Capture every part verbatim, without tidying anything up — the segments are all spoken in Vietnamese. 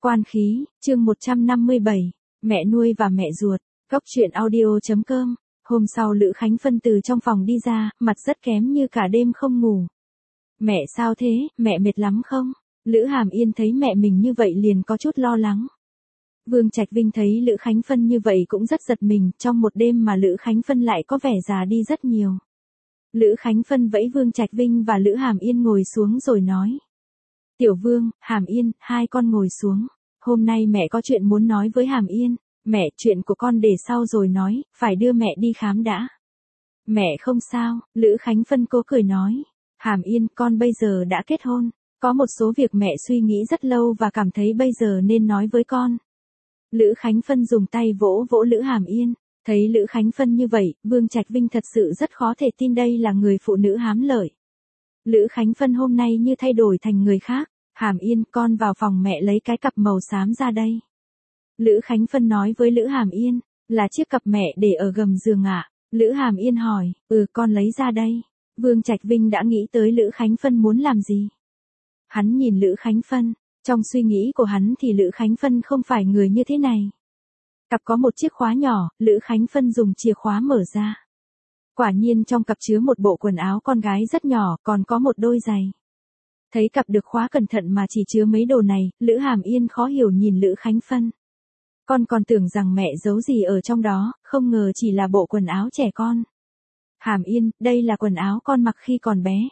Quan khí, chương một trăm năm mươi bảy, mẹ nuôi và mẹ ruột, Cốc truyện audio.com. Hôm sau Lữ Khánh Phân từ trong phòng đi ra, mặt rất kém như cả đêm không ngủ. Mẹ sao thế, mẹ mệt lắm không? Lữ Hàm Yên thấy mẹ mình như vậy liền có chút lo lắng. Vương Trạch Vinh thấy Lữ Khánh Phân như vậy cũng rất giật mình, trong một đêm mà Lữ Khánh Phân lại có vẻ già đi rất nhiều. Lữ Khánh Phân vẫy Vương Trạch Vinh và Lữ Hàm Yên ngồi xuống rồi nói. Tiểu Vương, Hàm Yên, hai con ngồi xuống. Hôm nay mẹ có chuyện muốn nói với Hàm Yên. Mẹ, chuyện của con để sau rồi nói, phải đưa mẹ đi khám đã. Mẹ không sao, Lữ Khánh Phân cố cười nói. Hàm Yên, con bây giờ đã kết hôn. Có một số việc mẹ suy nghĩ rất lâu và cảm thấy bây giờ nên nói với con. Lữ Khánh Phân dùng tay vỗ vỗ Lữ Hàm Yên. Thấy Lữ Khánh Phân như vậy, Vương Trạch Vinh thật sự rất khó thể tin đây là người phụ nữ hám lợi. Lữ Khánh Phân hôm nay như thay đổi thành người khác. Hàm Yên, con vào phòng mẹ lấy cái cặp màu xám ra đây. Lữ Khánh Phân nói với Lữ Hàm Yên, là chiếc cặp mẹ để ở gầm giường ạ. À? Lữ Hàm Yên hỏi, ừ con lấy ra đây. Vương Trạch Vinh đã nghĩ tới Lữ Khánh Phân muốn làm gì. Hắn nhìn Lữ Khánh Phân, trong suy nghĩ của hắn thì Lữ Khánh Phân không phải người như thế này. Cặp có một chiếc khóa nhỏ, Lữ Khánh Phân dùng chìa khóa mở ra. Quả nhiên trong cặp chứa một bộ quần áo con gái rất nhỏ, còn có một đôi giày. Thấy cặp được khóa cẩn thận mà chỉ chứa mấy đồ này, Lữ Hàm Yên khó hiểu nhìn Lữ Khánh Phân. Con còn tưởng rằng mẹ giấu gì ở trong đó, không ngờ chỉ là bộ quần áo trẻ con. Hàm Yên, đây là quần áo con mặc khi còn bé.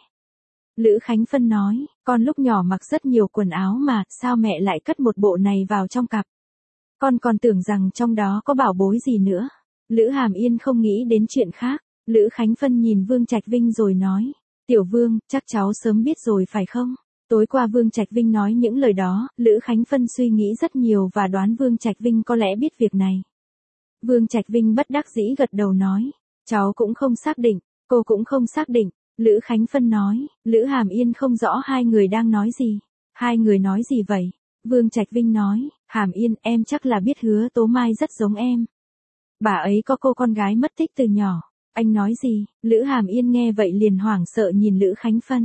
Lữ Khánh Phân nói, con lúc nhỏ mặc rất nhiều quần áo mà, sao mẹ lại cất một bộ này vào trong cặp? Con còn tưởng rằng trong đó có bảo bối gì nữa. Lữ Hàm Yên không nghĩ đến chuyện khác. Lữ Khánh Phân nhìn Vương Trạch Vinh rồi nói, Tiểu Vương, chắc cháu sớm biết rồi phải không? Tối qua Vương Trạch Vinh nói những lời đó, Lữ Khánh Phân suy nghĩ rất nhiều và đoán Vương Trạch Vinh có lẽ biết việc này. Vương Trạch Vinh bất đắc dĩ gật đầu nói, cháu cũng không xác định, cô cũng không xác định. Lữ Khánh Phân nói, Lữ Hàm Yên không rõ hai người đang nói gì. Hai người nói gì vậy? Vương Trạch Vinh nói, Hàm Yên, em chắc là biết Hứa Tố Mai rất giống em. Bà ấy có cô con gái mất tích từ nhỏ. Anh nói gì? Lữ Hàm Yên nghe vậy liền hoảng sợ nhìn Lữ Khánh Phân.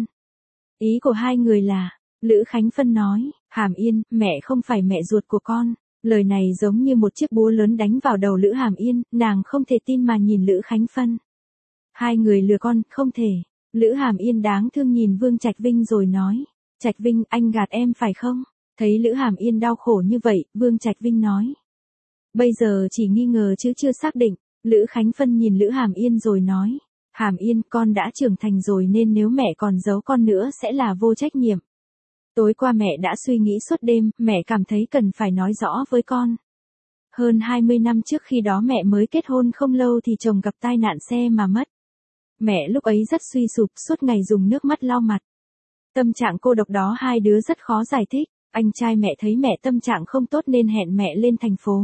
Ý của hai người là, Lữ Khánh Phân nói, Hàm Yên, mẹ không phải mẹ ruột của con. Lời này giống như một chiếc búa lớn đánh vào đầu Lữ Hàm Yên, nàng không thể tin mà nhìn Lữ Khánh Phân. Hai người lừa con, không thể. Lữ Hàm Yên đáng thương nhìn Vương Trạch Vinh rồi nói, Trạch Vinh, anh gạt em phải không? Thấy Lữ Hàm Yên đau khổ như vậy, Vương Trạch Vinh nói. Bây giờ chỉ nghi ngờ chứ chưa xác định. Lữ Khánh Phân nhìn Lữ Hàm Yên rồi nói, Hàm Yên, con đã trưởng thành rồi nên nếu mẹ còn giấu con nữa sẽ là vô trách nhiệm. Tối qua mẹ đã suy nghĩ suốt đêm, mẹ cảm thấy cần phải nói rõ với con. Hơn hai mươi năm trước khi đó mẹ mới kết hôn không lâu thì chồng gặp tai nạn xe mà mất. Mẹ lúc ấy rất suy sụp, suốt ngày dùng nước mắt lau mặt. Tâm trạng cô độc đó hai đứa rất khó giải thích, anh trai mẹ thấy mẹ tâm trạng không tốt nên hẹn mẹ lên thành phố.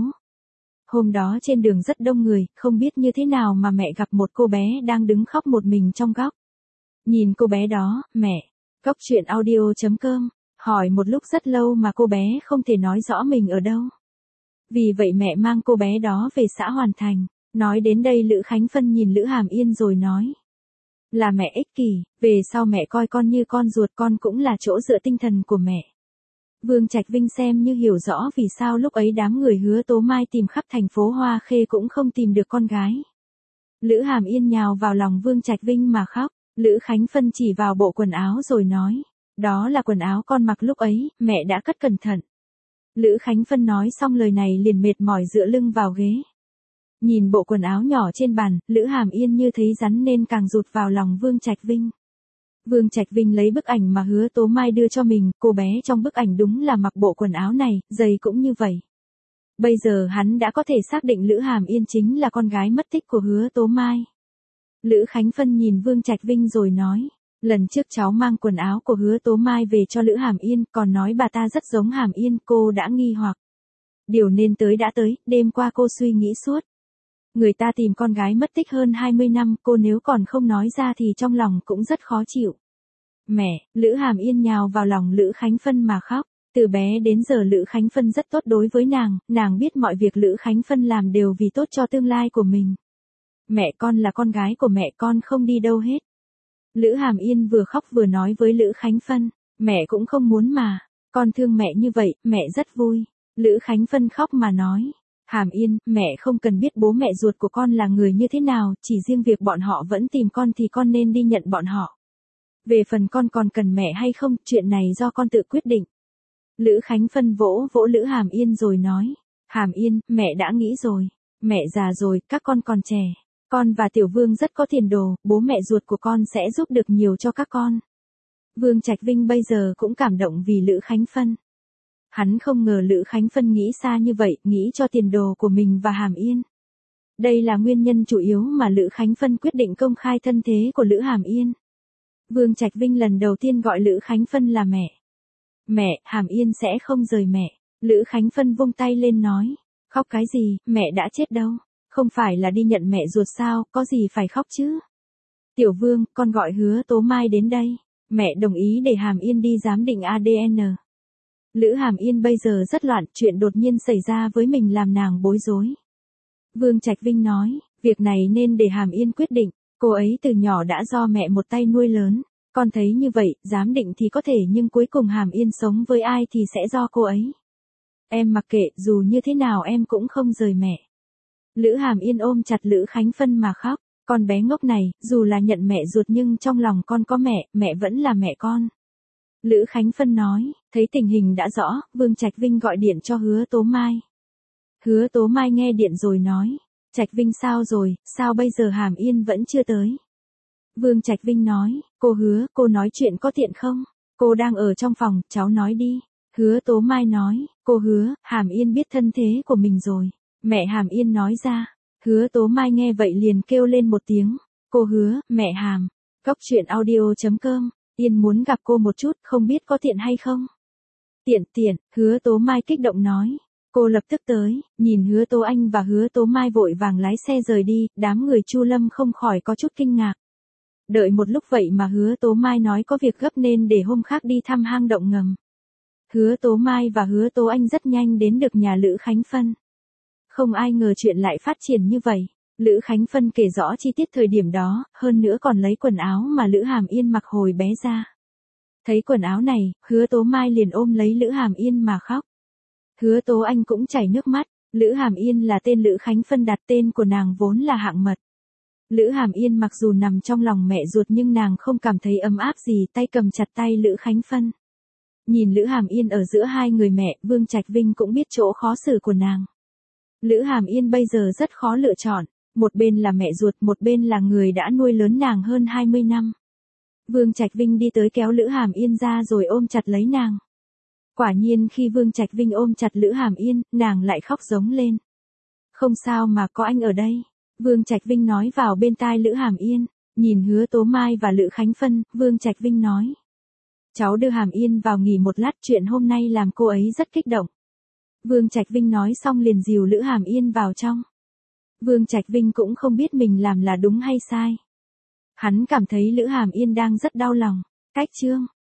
Hôm đó trên đường rất đông người, không biết như thế nào mà mẹ gặp một cô bé đang đứng khóc một mình trong góc. Nhìn cô bé đó, mẹ, Cốc truyện audio.com, hỏi một lúc rất lâu mà cô bé không thể nói rõ mình ở đâu. Vì vậy mẹ mang cô bé đó về xã Hoàn Thành. Nói đến đây Lữ Khánh Phân nhìn Lữ Hàm Yên rồi nói. Là mẹ ích kỷ, về sau mẹ coi con như con ruột, con cũng là chỗ dựa tinh thần của mẹ. Vương Trạch Vinh xem như hiểu rõ vì sao lúc ấy đám người Hứa Tố Mai tìm khắp thành phố Hoa Khê cũng không tìm được con gái. Lữ Hàm Yên nhào vào lòng Vương Trạch Vinh mà khóc. Lữ Khánh Phân chỉ vào bộ quần áo rồi nói, đó là quần áo con mặc lúc ấy, mẹ đã cất cẩn thận. Lữ Khánh Phân nói xong lời này liền mệt mỏi dựa lưng vào ghế. Nhìn bộ quần áo nhỏ trên bàn, Lữ Hàm Yên như thấy rắn nên càng rụt vào lòng Vương Trạch Vinh. Vương Trạch Vinh lấy bức ảnh mà Hứa Tố Mai đưa cho mình, cô bé trong bức ảnh đúng là mặc bộ quần áo này, giày cũng như vậy. Bây giờ hắn đã có thể xác định Lữ Hàm Yên chính là con gái mất tích của Hứa Tố Mai. Lữ Khánh Phân nhìn Vương Trạch Vinh rồi nói, lần trước cháu mang quần áo của Hứa Tố Mai về cho Lữ Hàm Yên, còn nói bà ta rất giống Hàm Yên, cô đã nghi hoặc. Điều nên tới đã tới, đêm qua cô suy nghĩ suốt. Người ta tìm con gái mất tích hơn hai mươi năm, cô nếu còn không nói ra thì trong lòng cũng rất khó chịu. Mẹ, Lữ Hàm Yên nhào vào lòng Lữ Khánh Phân mà khóc. Từ bé đến giờ Lữ Khánh Phân rất tốt đối với nàng, nàng biết mọi việc Lữ Khánh Phân làm đều vì tốt cho tương lai của mình. Mẹ, con là con gái của mẹ, con không đi đâu hết. Lữ Hàm Yên vừa khóc vừa nói với Lữ Khánh Phân, mẹ cũng không muốn mà. Con thương mẹ như vậy, mẹ rất vui. Lữ Khánh Phân khóc mà nói. Hàm Yên, mẹ không cần biết bố mẹ ruột của con là người như thế nào, chỉ riêng việc bọn họ vẫn tìm con thì con nên đi nhận bọn họ. Về phần con còn cần mẹ hay không, chuyện này do con tự quyết định. Lữ Khánh Phân vỗ vỗ Lữ Hàm Yên rồi nói. Hàm Yên, mẹ đã nghĩ rồi. Mẹ già rồi, các con còn trẻ. Con và Tiểu Vương rất có tiền đồ, bố mẹ ruột của con sẽ giúp được nhiều cho các con. Vương Trạch Vinh bây giờ cũng cảm động vì Lữ Khánh Phân. Hắn không ngờ Lữ Khánh Phân nghĩ xa như vậy, nghĩ cho tiền đồ của mình và Hàm Yên. Đây là nguyên nhân chủ yếu mà Lữ Khánh Phân quyết định công khai thân thế của Lữ Hàm Yên. Vương Trạch Vinh lần đầu tiên gọi Lữ Khánh Phân là mẹ. Mẹ, Hàm Yên sẽ không rời mẹ. Lữ Khánh Phân vung tay lên nói. Khóc cái gì, mẹ đã chết đâu. Không phải là đi nhận mẹ ruột sao, có gì phải khóc chứ. Tiểu Vương, con gọi Hứa Tố Mai đến đây. Mẹ đồng ý để Hàm Yên đi giám định a đê en. Lữ Hàm Yên bây giờ rất loạn, chuyện đột nhiên xảy ra với mình làm nàng bối rối. Vương Trạch Vinh nói, việc này nên để Hàm Yên quyết định, cô ấy từ nhỏ đã do mẹ một tay nuôi lớn, con thấy như vậy, giám định thì có thể nhưng cuối cùng Hàm Yên sống với ai thì sẽ do cô ấy. Em mặc kệ, dù như thế nào em cũng không rời mẹ. Lữ Hàm Yên ôm chặt Lữ Khánh Phân mà khóc, con bé ngốc này, dù là nhận mẹ ruột nhưng trong lòng con có mẹ, mẹ vẫn là mẹ con. Lữ Khánh Phân nói, thấy tình hình đã rõ, Vương Trạch Vinh gọi điện cho Hứa Tố Mai. Hứa Tố Mai nghe điện rồi nói, Trạch Vinh sao rồi, sao bây giờ Hàm Yên vẫn chưa tới? Vương Trạch Vinh nói, cô Hứa, cô nói chuyện có tiện không? Cô đang ở trong phòng, cháu nói đi. Hứa Tố Mai nói, cô Hứa, Hàm Yên biết thân thế của mình rồi. Mẹ Hàm Yên nói ra. Hứa Tố Mai nghe vậy liền kêu lên một tiếng. Cô Hứa, mẹ Hàm. Cốc truyện audio chấm com. Yên muốn gặp cô một chút, không biết có tiện hay không? Tiện tiện, Hứa Tố Mai kích động nói. Cô lập tức tới, nhìn Hứa Tố Anh và Hứa Tố Mai vội vàng lái xe rời đi, đám người Chu Lâm không khỏi có chút kinh ngạc. Đợi một lúc vậy mà Hứa Tố Mai nói có việc gấp nên để hôm khác đi thăm hang động ngầm. Hứa Tố Mai và Hứa Tố Anh rất nhanh đến được nhà Lữ Khánh Phân. Không ai ngờ chuyện lại phát triển như vậy. Lữ Khánh Phân kể rõ chi tiết thời điểm đó, hơn nữa còn lấy quần áo mà Lữ Hàm Yên mặc hồi bé ra. Thấy quần áo này, Hứa Tố Mai liền ôm lấy Lữ Hàm Yên mà khóc. Hứa Tố Anh cũng chảy nước mắt, Lữ Hàm Yên là tên Lữ Khánh Phân đặt, tên của nàng vốn là Hạng Mật. Lữ Hàm Yên mặc dù nằm trong lòng mẹ ruột nhưng nàng không cảm thấy ấm áp gì, tay cầm chặt tay Lữ Khánh Phân. Nhìn Lữ Hàm Yên ở giữa hai người mẹ, Vương Trạch Vinh cũng biết chỗ khó xử của nàng. Lữ Hàm Yên bây giờ rất khó lựa chọn, một bên là mẹ ruột, một bên là người đã nuôi lớn nàng hơn hai mươi năm. Vương Trạch Vinh đi tới kéo Lữ Hàm Yên ra rồi ôm chặt lấy nàng. Quả nhiên khi Vương Trạch Vinh ôm chặt Lữ Hàm Yên, nàng lại khóc giống lên. Không sao mà có anh ở đây. Vương Trạch Vinh nói vào bên tai Lữ Hàm Yên, nhìn Hứa Tố Mai và Lữ Khánh Phân, Vương Trạch Vinh nói. Cháu đưa Hàm Yên vào nghỉ một lát, chuyện hôm nay làm cô ấy rất kích động. Vương Trạch Vinh nói xong liền dìu Lữ Hàm Yên vào trong. Vương Trạch Vinh cũng không biết mình làm là đúng hay sai. Hắn cảm thấy Lữ Hàm Yên đang rất đau lòng. Cách chương